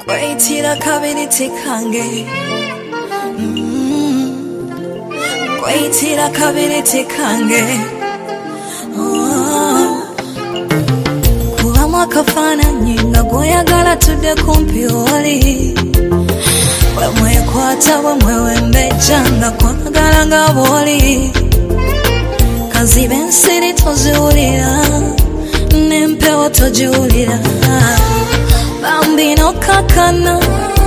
Waitira kabiriti kange Waitira kabiriti kange Kuba mwakafaananyi nga gw'oyagala tudde kumpi oli Wemwekwata wemwewembejja nga kwagala nga bw'oli Kaziba ensiri toziwulira n'empewo togiwulira Bambi nokakana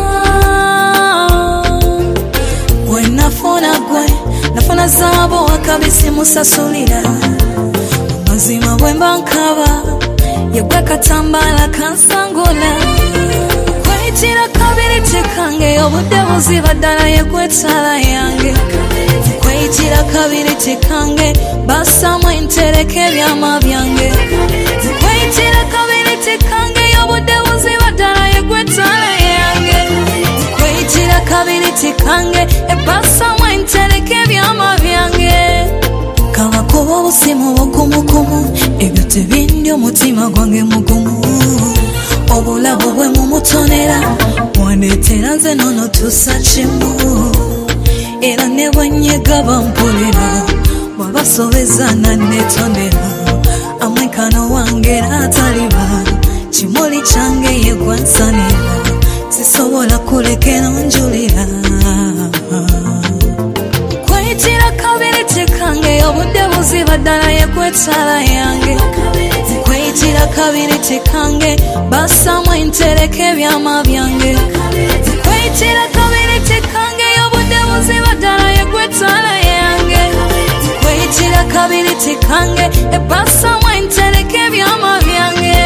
Wenafuna gwe nafuna zaabo wakabisi musasulira Mazima bwemba nkaba yegwe katambala kansangula Waitira kabiriti kange obudde buziba ddala yegwe ttaala yange Waitira kabiriti kange basamu entereka ebyama byange Waitira kabiriti kange obudde buziba ddala yegwe ttaala yange Waitira kabiriti kange basamu entereka ebyama byange Kabakuba obusimu bugumugumu ebyo tebindya omutima gwange mugumu Obulabu bwe mumutonera wandeetera nze nono tussa kimu Era ne bwennyega bampulira wabasobeza nanneetondera Amwenkano wange era ataliba kimuli kyange ye gwansanira sisobola kulekera onjulira Waitira kabiriti kange obudde buziba ddala yegwe ttaala yange Waitira kabiriti kange basamu entereka ebyama byange Waitira kabiriti kange obudde buziba ddala yegwe ttaala yange Waitira kabiriti kange basamu entereka ebyama byange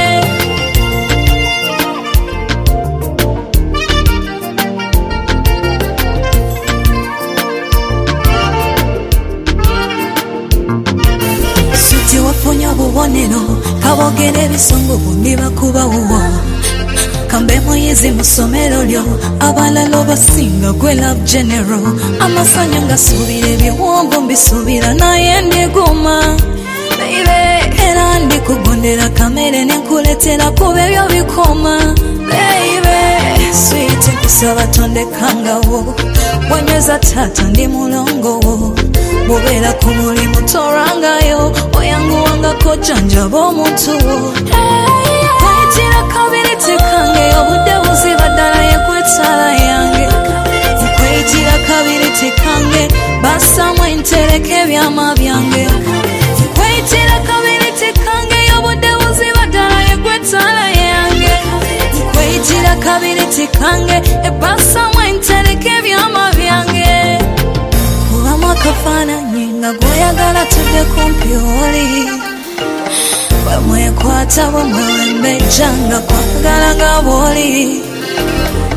Suti wafunya obubonero kabogera ebisongo bombi bakubawo Kambe muyezi mu ssomero lyo abalala basinga gwe love general Amasanya ngasuubira ebiwongo mbisuubira naye ndiguma Baby era ndikugondera kamere nenkuleetera kuba ebyo bikoma Baby sweet nkusaba tondekangawo Wanyweza taata ndi mulongowo Bw'obeera ku mulimu torangayo oyanguwangako jjanjaba omuntu Waitira kabiriti kange obudde buziba ddala yegwe ttaala yange Waitira kabiriti kange basamu entereka ebyama byange Waitira kabiriti kange obudde buziba ddala yegwe ttaala yange Waitira kabiriti kange basamu entereka ebyama byange Kubamu akafaananyi nga gw'oyagala tudde kumpi oli Wemwekwata wemwewembejja nga kwagala nga bw'oli